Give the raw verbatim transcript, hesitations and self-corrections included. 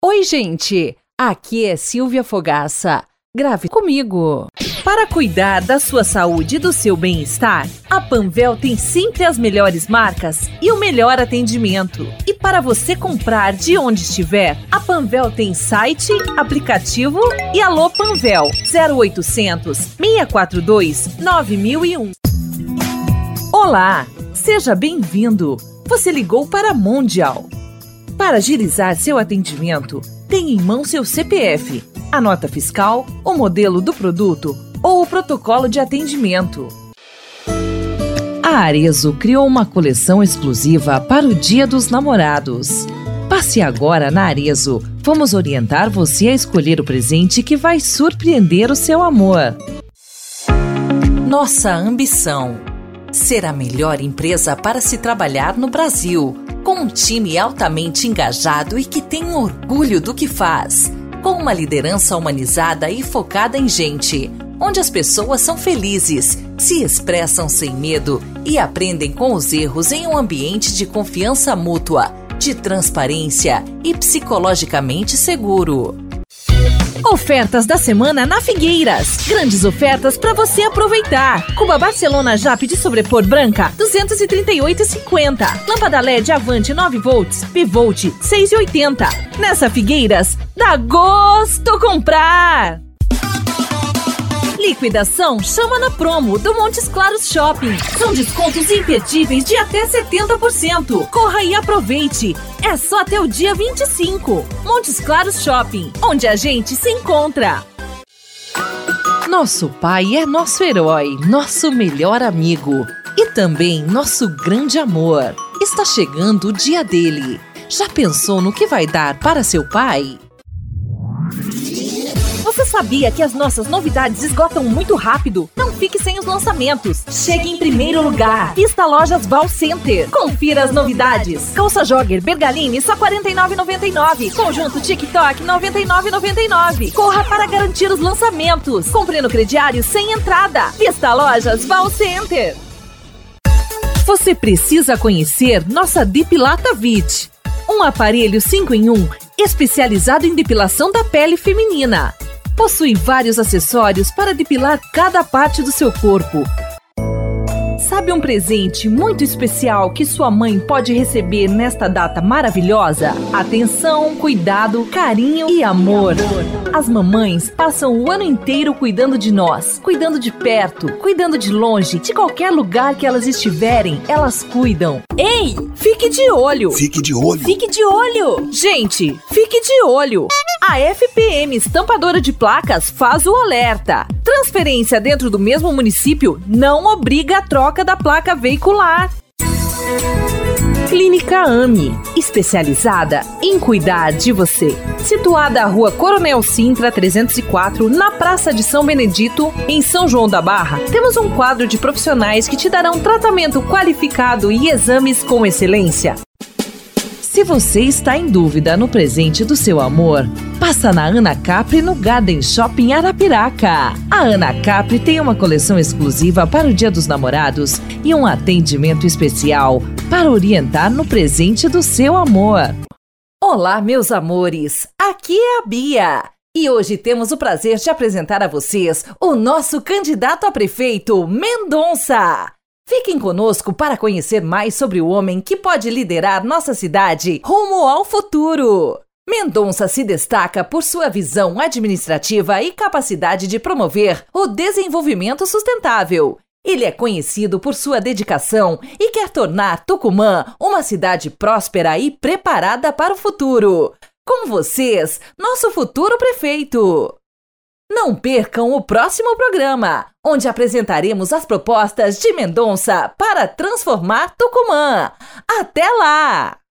Oi, gente! Aqui é Silvia Fogaça. Grave comigo! Para cuidar da sua saúde e do seu bem-estar, a Panvel tem sempre as melhores marcas e o melhor atendimento. E para você comprar de onde estiver, a Panvel tem site, aplicativo e Alô Panvel zero oitocentos, seis quatro dois, nove mil e um. Olá! Seja bem-vindo! Você ligou para a Mondial. Para agilizar seu atendimento, tenha em mão seu C P F, a nota fiscal, o modelo do produto ou o protocolo de atendimento. A Arezzo criou uma coleção exclusiva para o Dia dos Namorados. Passe agora na Arezzo. Vamos orientar você a escolher o presente que vai surpreender o seu amor. Nossa ambição: ser a melhor empresa para se trabalhar no Brasil, com um time altamente engajado e que tem orgulho do que faz, com uma liderança humanizada e focada em gente, onde as pessoas são felizes, se expressam sem medo e aprendem com os erros em um ambiente de confiança mútua, de transparência e psicologicamente seguro. Ofertas da semana na Figueiras. Grandes ofertas para você aproveitar. Cuba Barcelona Jap de sobrepor branca, duzentos e trinta e oito reais e cinquenta centavos. Lâmpada L E D Avante nove volts, Bivolt, seis reais e oitenta centavos. Nessa Figueiras, dá gosto comprar! Liquidação Chama na Promo do Montes Claros Shopping. São descontos imperdíveis de até setenta por cento. Corra e aproveite. É só até o dia vinte e cinco. Montes Claros Shopping, onde a gente se encontra. Nosso pai é nosso herói, nosso melhor amigo e também nosso grande amor. Está chegando o dia dele. Já pensou no que vai dar para seu pai? Você sabia que as nossas novidades esgotam muito rápido? Não fique sem os lançamentos. Chegue em primeiro lugar. Vista Lojas Val Center. Confira as novidades. Calça jogger Bergaline só quarenta e nove reais e noventa e nove centavos. Conjunto TikTok noventa e nove reais e noventa e nove centavos. Corra para garantir os lançamentos. Compre no crediário sem entrada. Vista Lojas Val Center. Você precisa conhecer nossa Depilata Vit. Um aparelho cinco em um especializado em depilação da pele feminina. Possui vários acessórios para depilar cada parte do seu corpo. Sabe um presente muito especial que sua mãe pode receber nesta data maravilhosa? Atenção, cuidado, carinho e amor. As mamães passam o ano inteiro cuidando de nós, cuidando de perto, cuidando de longe, de qualquer lugar que elas estiverem, elas cuidam. Ei, fique de olho! Fique de olho! Fique de olho! Gente, fique de olho! A F P M Estampadora de Placas faz o alerta. Transferência dentro do mesmo município não obriga a troca da placa veicular. Clínica AME, especializada em cuidar de você. Situada à Rua Coronel Sintra trezentos e quatro, na Praça de São Benedito, em São João da Barra, temos um quadro de profissionais que te darão tratamento qualificado e exames com excelência. Se você está em dúvida no presente do seu amor, passa na Ana Capri no Garden Shopping Arapiraca. A Ana Capri tem uma coleção exclusiva para o Dia dos Namorados e um atendimento especial para orientar no presente do seu amor. Olá, meus amores! Aqui é a Bia e hoje temos o prazer de apresentar a vocês o nosso candidato a prefeito, Mendonça. Fiquem conosco para conhecer mais sobre o homem que pode liderar nossa cidade rumo ao futuro. Mendonça se destaca por sua visão administrativa e capacidade de promover o desenvolvimento sustentável. Ele é conhecido por sua dedicação e quer tornar Tucumã uma cidade próspera e preparada para o futuro. Com vocês, nosso futuro prefeito. Não percam o próximo programa, onde apresentaremos as propostas de Mendonça para transformar Tucumã. Até lá!